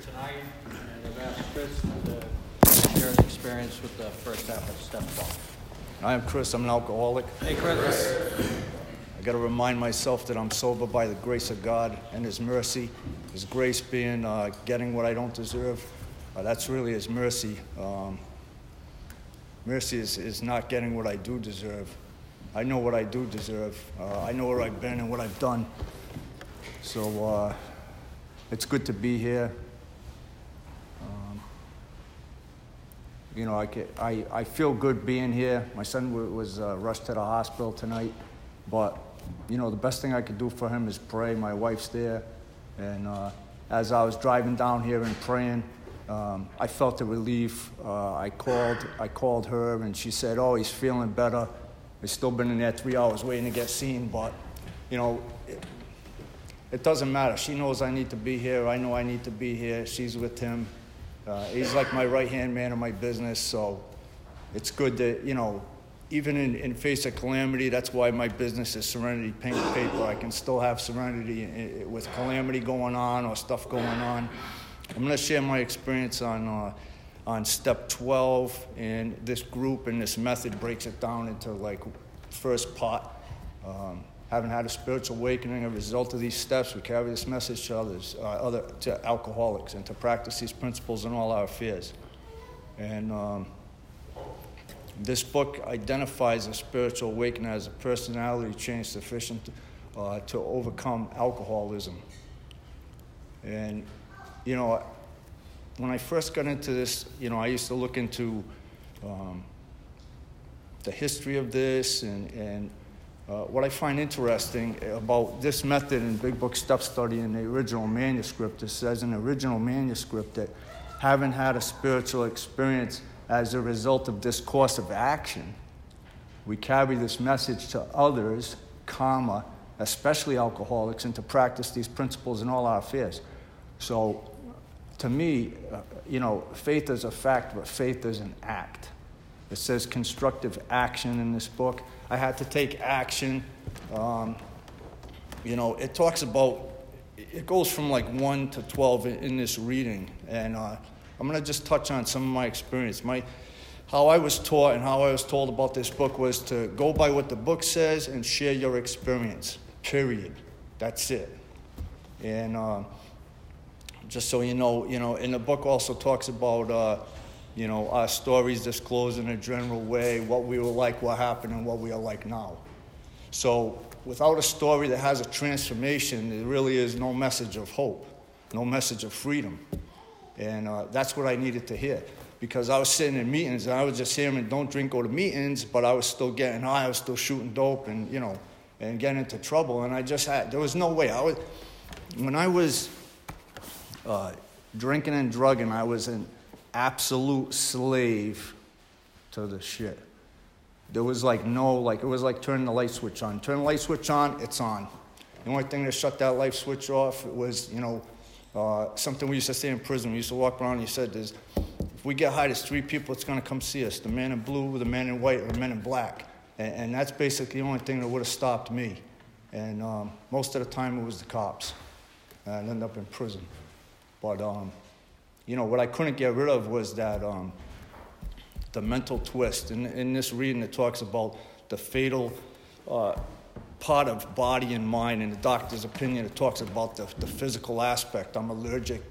tonight, and I've asked Chris to share his experience with the first half of Step 12. I'm Chris. I'm an alcoholic. Hey, Chris. I got to remind myself that I'm sober by the grace of God and His mercy. His grace being getting what I don't deserve. That's really His mercy. Mercy is not getting what I do deserve. I know what I do deserve. I know where I've been and what I've done. So it's good to be here. I feel good being here. My son was rushed to the hospital tonight, but the best thing I could do for him is pray. My wife's there, and as I was driving down here and praying, I felt a relief. I called her, and she said, "Oh, he's feeling better." He's still been in there 3 hours waiting to get seen, but it doesn't matter. She knows I need to be here. I know I need to be here. She's with him. He's like my right-hand man in my business, so it's good that, even in face of calamity, that's why my business is Serenity Paint and Paper. I can still have serenity with calamity going on or stuff going on. I'm going to share my experience on Step 12, and this group and this method breaks it down into, first part. Having had a spiritual awakening as a result of these steps, we carry this message to others, to alcoholics, and to practice these principles in all our affairs. And this book identifies a spiritual awakening as a personality change sufficient to overcome alcoholism. And, when I first got into this, I used to look into the history of this and what I find interesting about this method in Big Book Step Study in the original manuscript, it says in the original manuscript that having had a spiritual experience as a result of this course of action, we carry this message to others, especially alcoholics, and to practice these principles in all our affairs. So, to me, faith is a fact, but faith is an act. It says constructive action in this book. I had to take action. It talks about, it goes from 1 to 12 in this reading. And I'm going to just touch on some of my experience. How I was taught and how I was told about this book was to go by what the book says and share your experience, period. That's it. And just so you know, and the book also talks about, our stories disclosed in a general way, what we were like, what happened, and what we are like now. So without a story that has a transformation, there really is no message of hope, no message of freedom. And that's what I needed to hear. Because I was sitting in meetings, and I was just hearing, don't drink, go to meetings, but I was still getting high, I was still shooting dope and, and getting into trouble. And there was no way. When I was drinking and drugging, I was an absolute slave to the shit. There was it was like turning the light switch on. Turn the light switch on, it's on. The only thing that shut that light switch off was, something we used to say in prison. We used to walk around and he said, if we get high, there's 3 people that's going to come see us, the man in blue, the man in white, or the man in black. And that's basically the only thing that would have stopped me. And most of the time it was the cops. And I'd end up in prison. But, what I couldn't get rid of was that the mental twist. In this reading, it talks about the fatal part of body and mind. In the doctor's opinion, it talks about the physical aspect. I'm allergic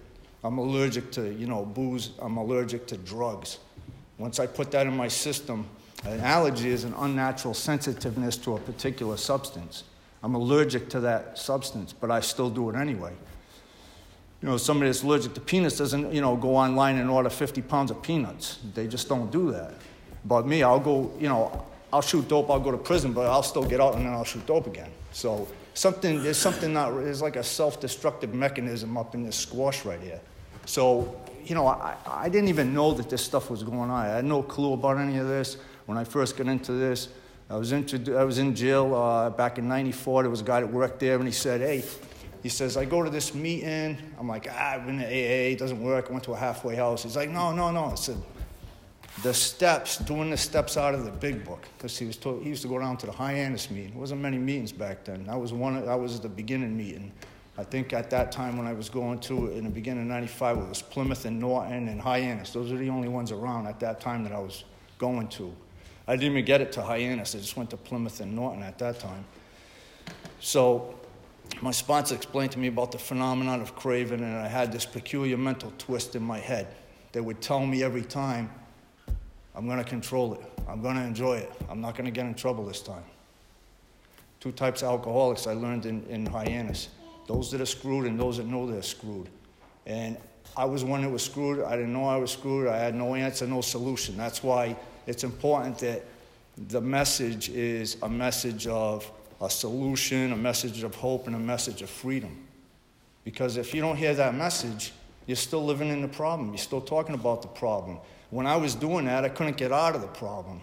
to, booze. I'm allergic to drugs. Once I put that in my system, an allergy is an unnatural sensitiveness to a particular substance. I'm allergic to that substance, but I still do it anyway. Somebody that's allergic to peanuts doesn't, go online and order 50 pounds of peanuts. They just don't do that. But me, I'll go, I'll shoot dope, I'll go to prison, but I'll still get out and then I'll shoot dope again. So there's like a self-destructive mechanism up in this squash right here. So, I didn't even know that this stuff was going on. I had no clue about any of this. When I first got into this, I was in jail back in '94. There was a guy that worked there, and he said, hey, he says, I go to this meeting. I'm like, I've been to AA, it doesn't work. I went to a halfway house. He's like, no. I said, doing the steps out of the big book. Because he used to go down to the Hyannis meeting. There wasn't many meetings back then. That was the beginning meeting. I think at that time when I was going to, in the beginning of 95, it was Plymouth and Norton and Hyannis. Those were the only ones around at that time that I was going to. I didn't even get it to Hyannis. I just went to Plymouth and Norton at that time. So my sponsor explained to me about the phenomenon of craving, and I had this peculiar mental twist in my head that would tell me every time, I'm going to control it. I'm going to enjoy it. I'm not going to get in trouble this time. 2 types of alcoholics I learned in Hyannis. Those that are screwed and those that know they're screwed. And I was one that was screwed. I didn't know I was screwed. I had no answer, no solution. That's why it's important that the message is a message of a solution, a message of hope, and a message of freedom. Because if you don't hear that message, you're still living in the problem. You're still talking about the problem. When I was doing that, I couldn't get out of the problem.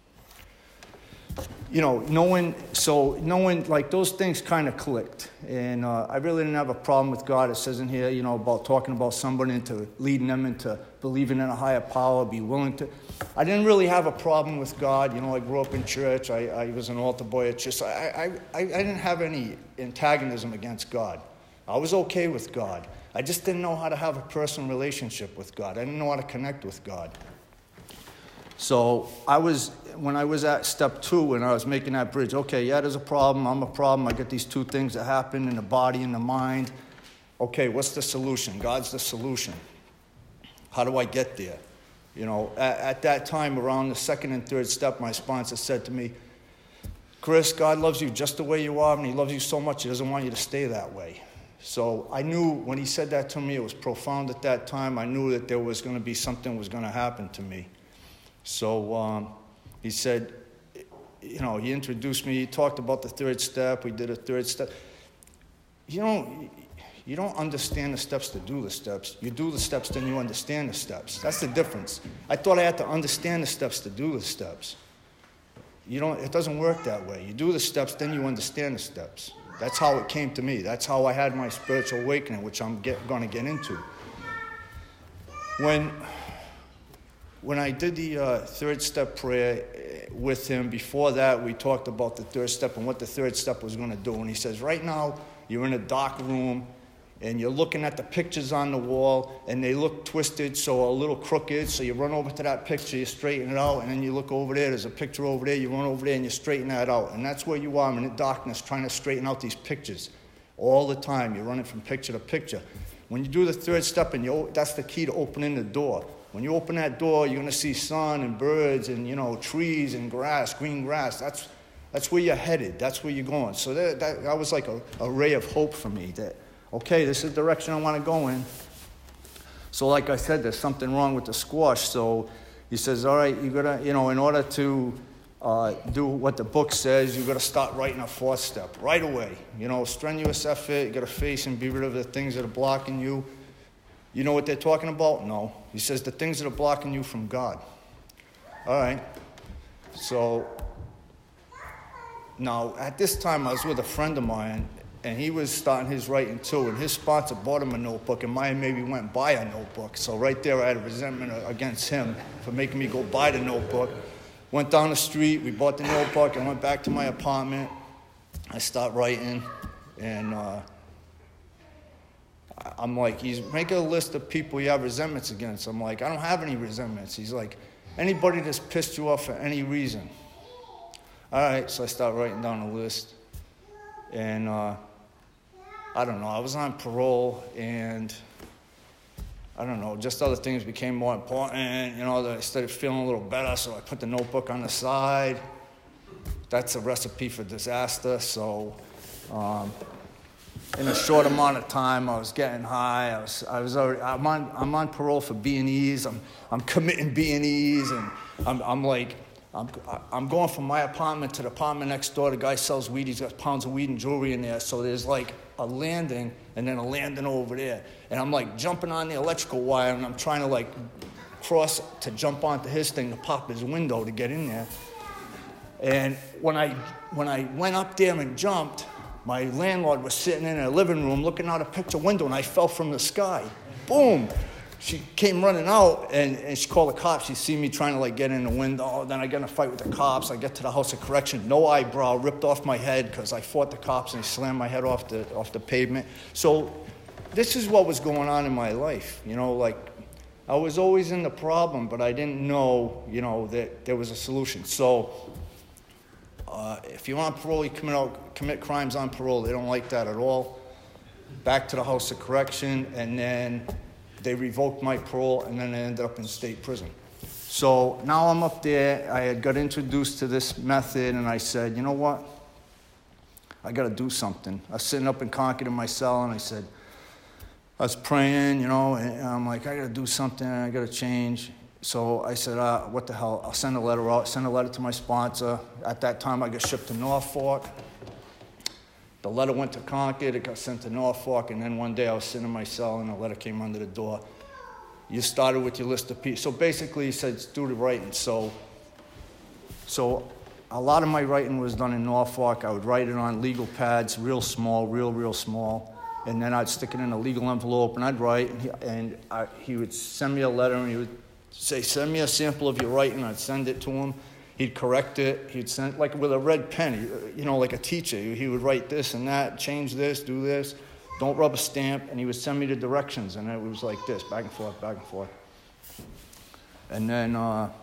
You know, knowing, like, those things kind of clicked. And I really didn't have a problem with God. It says in here, you know, about talking about somebody into leading them into believing in a higher power, be willing to. I didn't really have a problem with God. You know, I grew up in church. I was an altar boy at church. I didn't have any antagonism against God. I was okay with God. I just didn't know how to have a personal relationship with God. I didn't know how to connect with God. So when I was at step 2 and I was making that bridge, okay, yeah, there's a problem, I'm a problem, I got these 2 things that happen in the body and the mind. Okay, what's the solution? God's the solution. How do I get there? You know, at that time, around the 2nd and 3rd step, my sponsor said to me, Chris, God loves you just the way you are, and he loves you so much, he doesn't want you to stay that way. So I knew when he said that to me, it was profound at that time. I knew that there was going to be something was going to happen to me. So he said, you know, he introduced me. He talked about the 3rd step. We did a 3rd step. You don't understand the steps to do the steps. You do the steps, then you understand the steps. That's the difference. I thought I had to understand the steps to do the steps. It doesn't work that way. You do the steps, then you understand the steps. That's how it came to me. That's how I had my spiritual awakening, which I'm going to get into. When I did the 3rd step prayer with him, before that we talked about the 3rd step and what the 3rd step was going to do. And he says, right now you're in a dark room and you're looking at the pictures on the wall and they look twisted, so a little crooked. So you run over to that picture, you straighten it out, and then you look over there, there's a picture over there, you run over there and you straighten that out. And that's where you are in the darkness, trying to straighten out these pictures all the time. You're running from picture to picture. When you do the 3rd step, and that's the key to opening the door. When you open that door, you're going to see sun and birds and, you know, trees and grass, green grass. That's where you're headed. That's where you're going. So that was like a ray of hope for me that, okay, this is the direction I want to go in. So like I said, there's something wrong with the squash. So he says, all right, you got to, you know, in order to do what the book says, you got to start writing a 4th step right away. You know, strenuous effort. You got to face and be rid of the things that are blocking you. You know what they're talking about? No. He says the things that are blocking you from God. All right. So now at this time I was with a friend of mine, and he was starting his writing too, and his sponsor bought him a notebook, and mine maybe went and buy a notebook. So right there I had a resentment against him for making me go buy the notebook. Went down the street, we bought the notebook, and went back to my apartment. I start writing, and I'm like, he's making a list of people you have resentments against. I'm like, I don't have any resentments. He's like, anybody that's pissed you off for any reason. All right, so I start writing down a list. And I don't know, I was on parole, and I don't know, just other things became more important. You know, I started feeling a little better, so I put the notebook on the side. That's a recipe for disaster. So in a short amount of time, I was getting high. I'm on parole for B&Es. I'm committing B&Es, and I'm going from my apartment to the apartment next door. The guy sells weed. He's got pounds of weed and jewelry in there. So there's like a landing and then a landing over there. And I'm like jumping on the electrical wire, and I'm trying to like cross to jump onto his thing to pop his window to get in there. And when I went up there and jumped, my landlord was sitting in a living room looking out a picture window, and I fell from the sky. Boom! she came running out, and she called the cops. She see me trying to, like, get in the window. Then I get in a fight with the cops. I get to the house of correction. No eyebrow, ripped off my head because I fought the cops, and they slammed my head off the pavement. So this is what was going on in my life. You know, like, I was always in the problem, but I didn't know, you know, that there was a solution. So if you're on parole, you commit crimes on parole. They don't like that at all. Back to the house of correction, and then they revoked my parole, and then I ended up in state prison. So now I'm up there. I had got introduced to this method, and I said, you know what? I got to do something. I was sitting up in Concord in my cell, and I was praying, you know, and I'm like, I got to do something. I got to change. So I said, what the hell? I'll send a letter out. Send a letter to my sponsor. At that time, I got shipped to Norfolk. The letter went to Concord, it got sent to Norfolk, and then one day I was sitting in my cell and a letter came under the door. You started with your list of people. So basically he said, do the writing. So a lot of my writing was done in Norfolk. I would write it on legal pads, real small, real small. And then I'd stick it in a legal envelope and I'd write, and he would send me a letter and he would say, send me a sample of your writing. I'd send it to him. He'd correct it. He'd send, like with a red pen, you know, like a teacher. He would write this and that, change this, do this, don't rub a stamp, and he would send me the directions, and it was like this, back and forth, back and forth. And then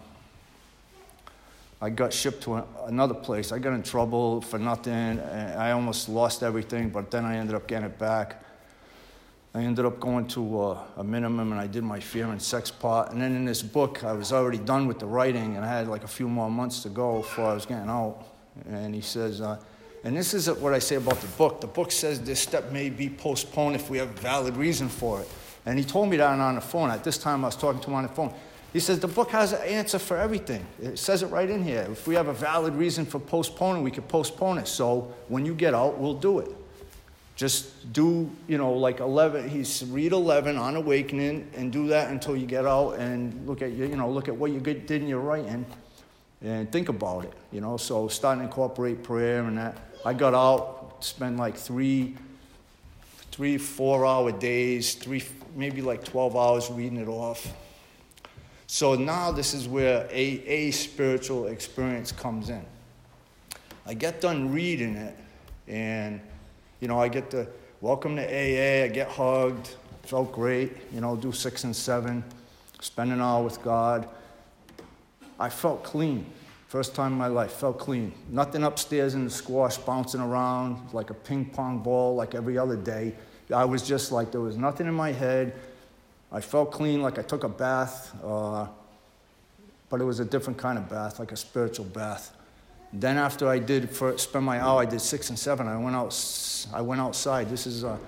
I got shipped to another place. I got in trouble for nothing. I almost lost everything, but then I ended up getting it back. I ended up going to a minimum, and I did my fear and sex part. And then in this book, I was already done with the writing, and I had like a few more months to go before I was getting out. And he says, and this is what I say about the book. The book says this step may be postponed if we have a valid reason for it. And he told me that on the phone. At this time, I was talking to him on the phone. He says, the book has an answer for everything. It says it right in here. If we have a valid reason for postponing, we can postpone it. So when you get out, we'll do it. Just do, you know, like 11, read 11 on awakening and do that until you get out and look at what you did in your writing and think about it, you know. So starting to incorporate prayer and that. I got out, spent like 3 4-hour days, maybe like 12 hours reading it off. So now this is where a spiritual experience comes in. I get done reading it, and you know, I get to welcome to AA, I get hugged, felt great, you know, do 6 and 7, spend an hour with God. I felt clean. First time in my life, felt clean. Nothing upstairs in the squash bouncing around like a ping pong ball like every other day. I was just like, there was nothing in my head. I felt clean, like I took a bath, but it was a different kind of bath, like a spiritual bath. Then after I spend my hour, I did 6 and 7. I went outside. This is, I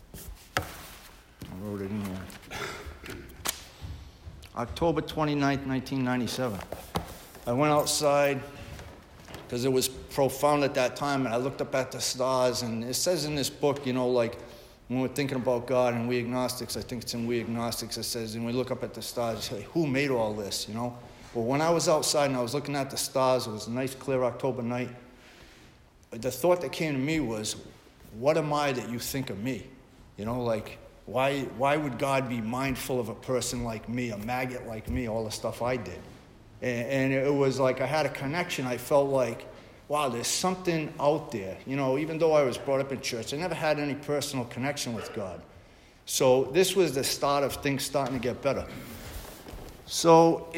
wrote it in here. October 29th, 1997. I went outside because it was profound at that time, and I looked up at the stars, and it says in this book, you know, like when we're thinking about God and we agnostics, I think it's in We Agnostics, it says, and we look up at the stars, say, who made all this, you know? Well, when I was outside and I was looking at the stars, it was a nice, clear October night, the thought that came to me was, what am I that you think of me? You know, like, why would God be mindful of a person like me, a maggot like me, all the stuff I did? And it was like I had a connection. I felt like, wow, there's something out there. You know, even though I was brought up in church, I never had any personal connection with God. So this was the start of things starting to get better. So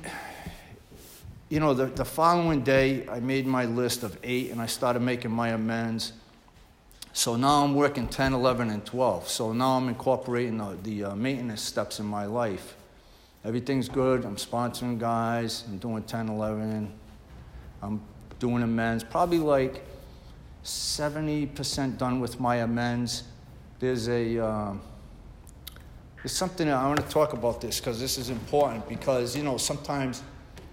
the following day, I made my list of 8, and I started making my amends. So now I'm working 10, 11, and 12. So now I'm incorporating the maintenance steps in my life. Everything's good. I'm sponsoring guys. I'm doing 10, 11. I'm doing amends. Probably like 70% done with my amends. There's something that I want to talk about this because this is important because, you know, sometimes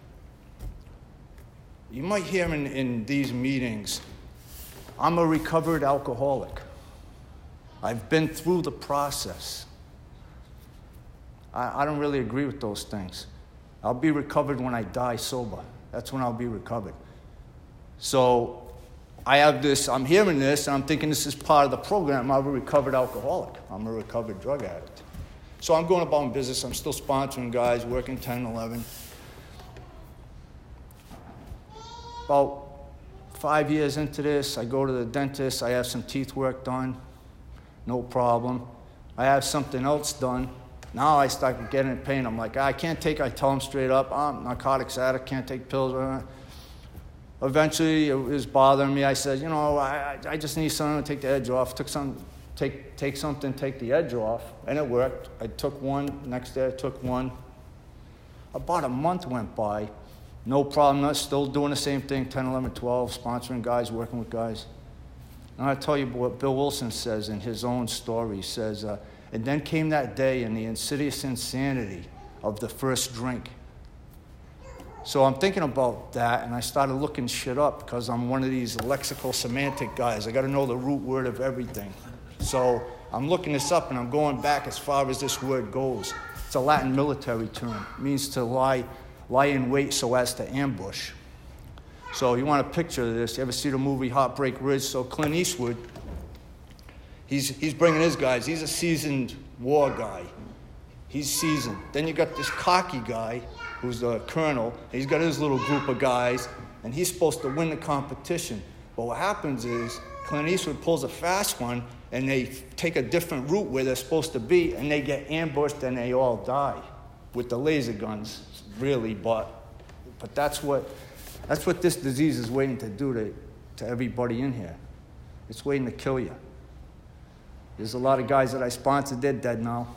you might hear in these meetings, I'm a recovered alcoholic. I've been through the process. I don't really agree with those things. I'll be recovered when I die sober. That's when I'll be recovered. So I have this, I'm hearing this, and I'm thinking this is part of the program. I'm a recovered alcoholic. I'm a recovered drug addict. So I'm going about in business. I'm still sponsoring guys, working 10, 11. About 5 years into this, I go to the dentist. I have some teeth work done. No problem. I have something else done. Now I start getting in pain. I'm like, I can't take, I tell him straight up, I'm a narcotics addict, can't take pills. Eventually, it was bothering me. I said, you know, I just need something to take the edge off. Take something, take the edge off. And it worked. I took one. Next day, I took one. About a month went by. No problem. I'm still doing the same thing, 10, 11, 12, sponsoring guys, working with guys. And I'll tell you what Bill Wilson says in his own story. He says, and then came that day and the insidious insanity of the first drink. So I'm thinking about that, and I started looking shit up because I'm one of these lexical semantic guys. I got to know the root word of everything. So I'm looking this up, and I'm going back as far as this word goes. It's a Latin military term. It means to lie in wait so as to ambush. So you want a picture of this. You ever see the movie Heartbreak Ridge? So Clint Eastwood, he's bringing his guys. He's a seasoned war guy. He's seasoned. Then you got this cocky guy who's the colonel. He's got his little group of guys, and he's supposed to win the competition. But what happens is Clint Eastwood pulls a fast one, and they take a different route where they're supposed to be, and they get ambushed, and they all die with the laser guns, really. But that's what this disease is waiting to do to everybody in here. It's waiting to kill you. There's a lot of guys that I sponsored, they're dead now.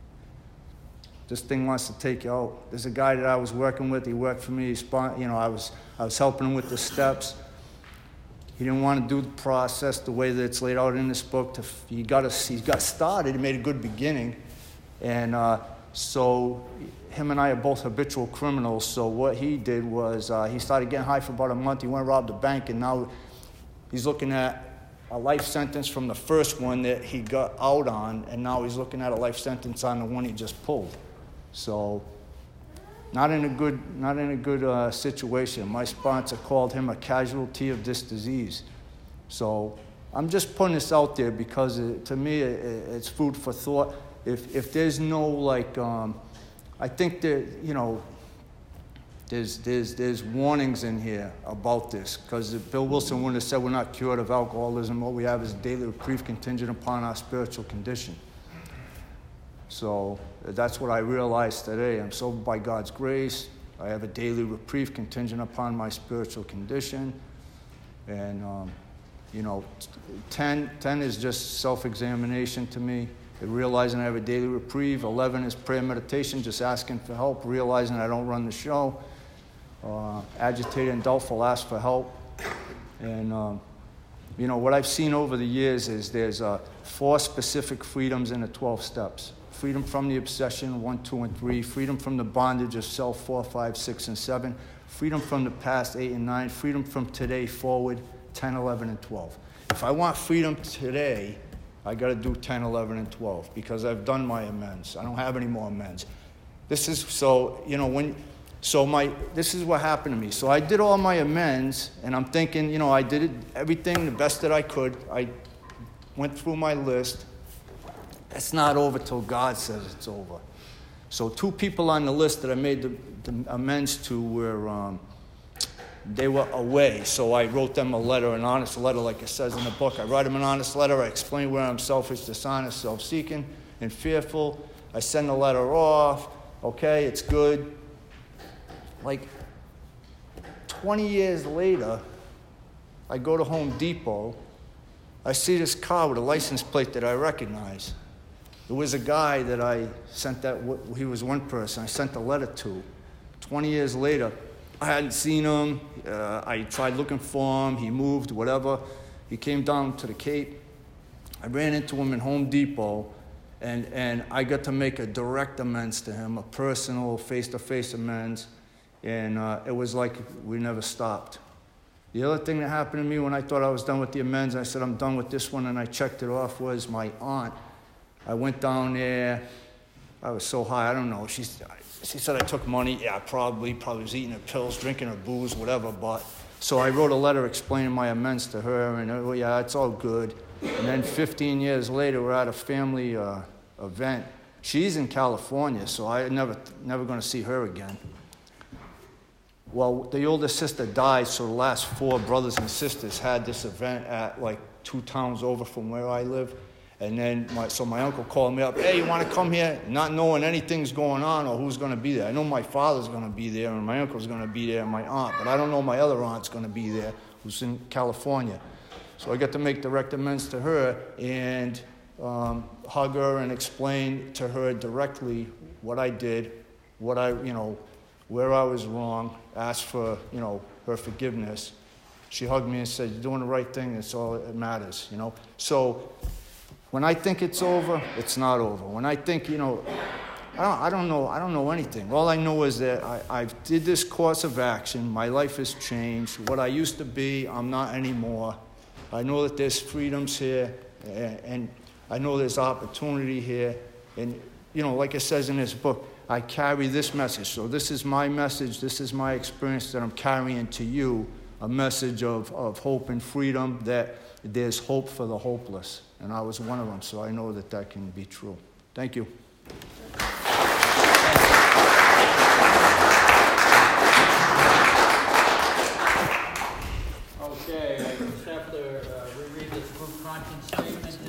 This thing wants to take you out. There's a guy that I was working with. He worked for me. I was helping him with the steps. He didn't want to do the process the way that it's laid out in this book. He got started. He made a good beginning, and so him and I are both habitual criminals. So what he did was he started getting high for about a month. He went and robbed a bank, and now he's looking at a life sentence from the first one that he got out on, and now he's looking at a life sentence on the one he just pulled. So, not in a good situation. My sponsor called him a casualty of this disease. So, I'm just putting this out there because to me it's food for thought. If there's no I think that there's warnings in here about this, because Bill Wilson wouldn't have said we're not cured of alcoholism. What we have is a daily reprieve contingent upon our spiritual condition. So that's what I realized today. I'm sober by God's grace. I have a daily reprieve contingent upon my spiritual condition. And, 10 is just self-examination to me. Realizing I have a daily reprieve. 11 is prayer meditation, just asking for help, realizing I don't run the show. Agitated and doubtful, ask for help. And, what I've seen over the years is there's 4 specific freedoms in the 12 steps. Freedom from the obsession, 1, 2, and 3. Freedom from the bondage of self, 4, 5, 6, and 7. Freedom from the past, 8 and 9. Freedom from today forward, 10, 11, and 12. If I want freedom today, I got to do 10, 11, and 12 because I've done my amends. I don't have any more amends. This is what happened to me. So I did all my amends, and I'm thinking, I did everything the best that I could. I went through my list. It's not over till God says it's over. So 2 people on the list that I made the amends to were, they were away. So I wrote them a letter, an honest letter, like it says in the book. I write them an honest letter. I explain where I'm selfish, dishonest, self-seeking, and fearful. I send the letter off. Okay, it's good. 20 years later, I go to Home Depot. I see this car with a license plate that I recognize. There was a guy that I sent he was one person I sent a letter to. 20 years later, I hadn't seen him. I tried looking for him. He moved, whatever. He came down to the Cape. I ran into him in Home Depot, and I got to make a direct amends to him, a personal, face-to-face amends, and it was like we never stopped. The other thing that happened to me when I thought I was done with the amends, I said I'm done with this one, and I checked it off, was my aunt. I went down there. I was so high, I don't know. She said I took money. Yeah, probably was eating her pills, drinking her booze, whatever. But so I wrote a letter explaining my amends to her, and yeah, it's all good. And then 15 years later, we're at a family event, She's in California, so I never going to see her again. Well, the oldest sister died, so the last 4 brothers and sisters had this event at like 2 towns over from where I live. And then my uncle called me up, hey, you want to come here? Not knowing anything's going on or who's going to be there. I know my father's going to be there and my uncle's going to be there and my aunt, but I don't know my other aunt's going to be there who's in California. So I got to make direct amends to her and hug her and explain to her directly what I did, where I was wrong, ask for, her forgiveness. She hugged me and said, you're doing the right thing, that's all that matters, So when I think it's over, it's not over. When I think, I don't know anything. All I know is that I did this course of action. My life has changed. What I used to be, I'm not anymore. I know that there's freedoms here, and I know there's opportunity here. And, like it says in this book, I carry this message. So this is my message. This is my experience that I'm carrying to you, a message of hope and freedom, that there's hope for the hopeless. And I was one of them, so I know that that can be true. Thank you. Okay, I just have to reread this group conscience statement.